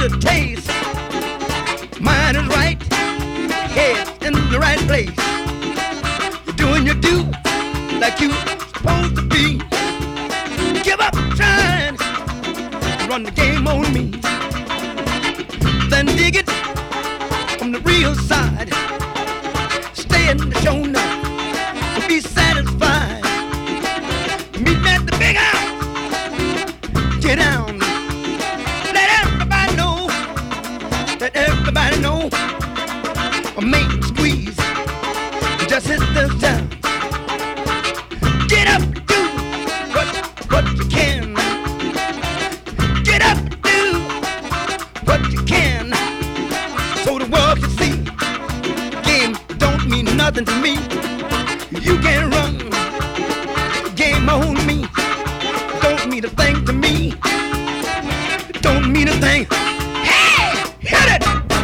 the taste. Mind is right, head's in the right place. You're doing your due like you supposed to be. Give up trying to run the game on me. Then dig it from the real side. Stay in the show now and be satisfied. Meet me at the big house. Get down. Let everybody know. Let everybody know. A main squeeze just hit this town. Get up, do what you can. Get up, do what you can, so the world can see. Game don't mean nothing to me. You can't run game on me. Don't mean a thing to me. Don't mean a thing. Hey, hit it!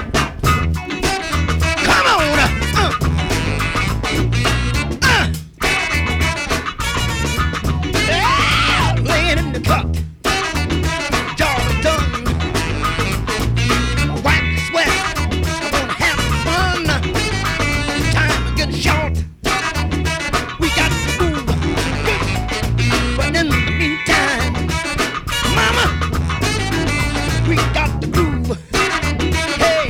Come on! Laying in the cut, jaw done. Wipe the sweat. I'm gonna have fun. Time is getting short. We got to move. But in the meantime, mama, we got to groove. Hey,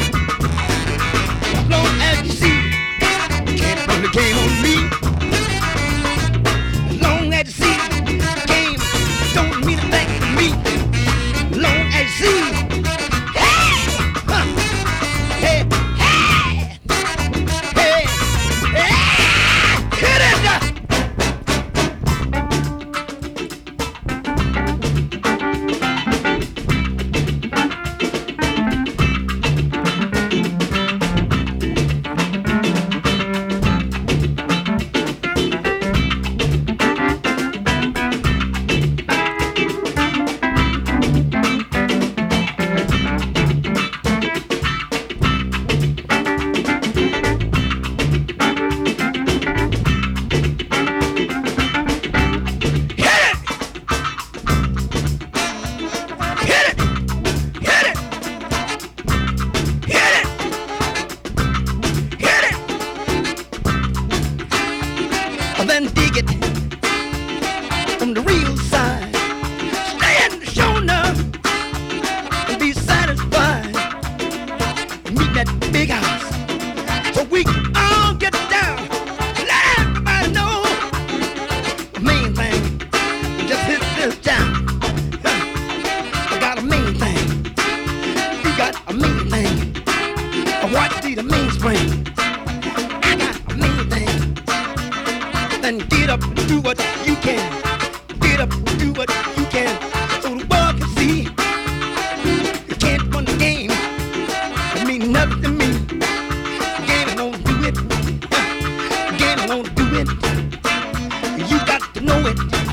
as long as you see, can't run the game on me. As long as you see, game don't mean a thing to me. As long as you see, hey, hey, hey, hey, hit it! Then dig it from the real side. Stay in the show now and be satisfied. Meet that big house so we can all get down. Let everybody know the main thing. Just hit this down. I got a main thing. You got a main thing. What be the mainspring? I got a main thing. Then get up and do what you can. Get up and do what you can, so the world can see. You can't run the game. It means nothing to me. The game won't do it. The game won't do it. You got to know it.